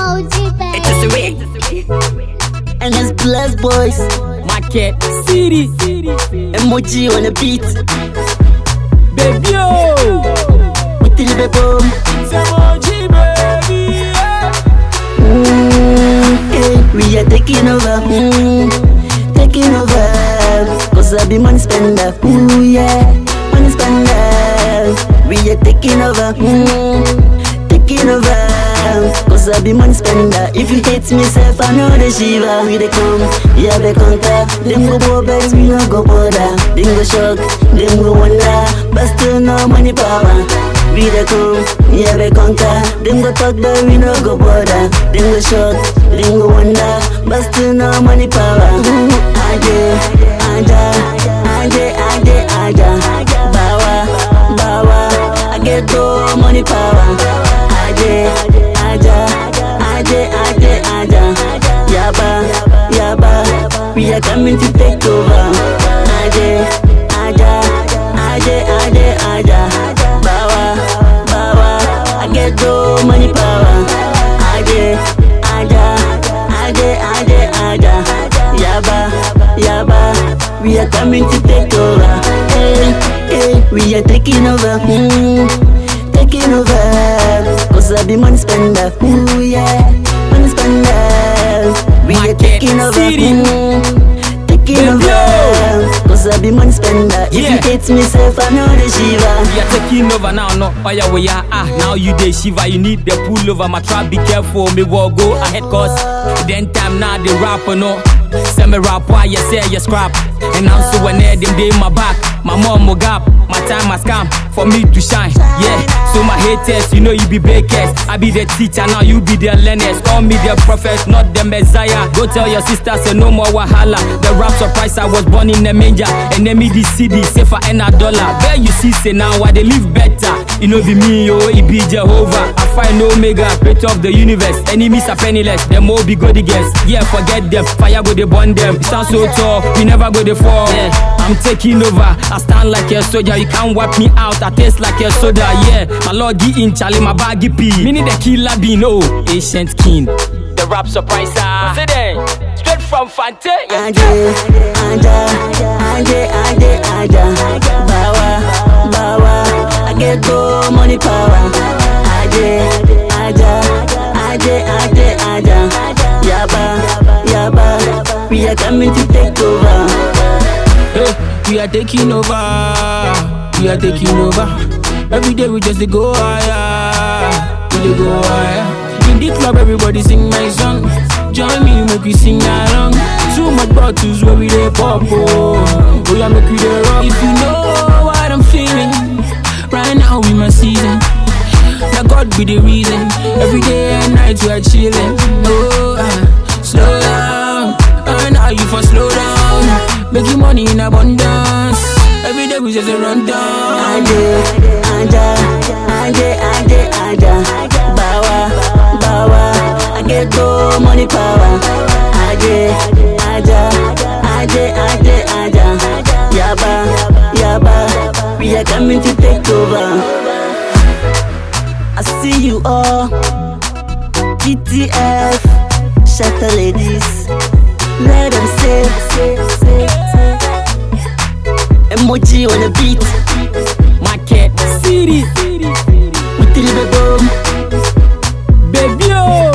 It's a way. And it's Blessed Boys, Market City, Emoji on the beat. Baby, yo, with the little boom. It's Emoji, baby. Hey, we are taking over, taking over. Cause I be money spender, ooh yeah, money spender. We are taking over, taking over. Cause I be money spender. If you hate me, self, I know the Shiva. We they come, yeah, they contact. Them go go bags, we no go bother. Them go shock, them go wonder. But still no money power. We they come, yeah, they contact. Them go talk, but we no go bother. Them go shock, them go wonder. But still no money power. Aja, Bawa, I get no money power. Aja, Yaba, we are coming to take over. Aja, Bawa, I get no money power. Yaba, we are coming to take over. Hey, we are taking over, taking over. Cause I be money spender, ooh yeah, money spender. We are taking over, taking over. Cause I be money spender. If you hate me, self, I know the Shiva. We are taking over now, no, oh yeah, we are, now you the Shiva, you need the pull over. My trap, be careful, me will go ahead, cause then time now the rapper, no. Send me rap, why you say you scrap. And I'm so when them day my back, my mom will gap, my time has come for me to shine, yeah. So my haters, you know you be bakers. I be the teacher, now you be the learners. Call me the prophet, not the messiah. Go tell your sisters, say no more wahala. The rap surprise, I was born in the manger. And then me the CD, safer and $1. Where you see, say now I they live better. You know be me, oh, it be Jehovah. I find Omega, creator of the universe. Enemies are penniless, them all be good against. Yeah, forget them, fire go they burn them. Stand so tall, we never go they fall. Yeah, I'm taking over, I stand like a soldier. You can't wipe me out, I taste like a soda. Yeah, my lord get in Charlie, my baggy pee. Meaning the killer be no ancient king. The rap surpriser, say that straight from Fante. Bawa, I get no money power. Yaba, we are coming to take over. Hey, we are taking over. We are taking over. Every day we just go higher. We go higher. In the club, everybody sing my song. Join me, make we sing along. Too much bottles where we dey pop. Oh, yeah, make we dey rock. If you know what I'm feeling, right now we my season. Now God be the reason. Every day and night we are chilling. Oh, slow down. And now you for slow down. Making money in abundance. Every day we just run down. Bawa, I get no money power. Yaba, we are coming to take over. I see you all, GTF, Shatter ladies, let them say. Emoji on the beat, Market City, with the little boom. baby, yo.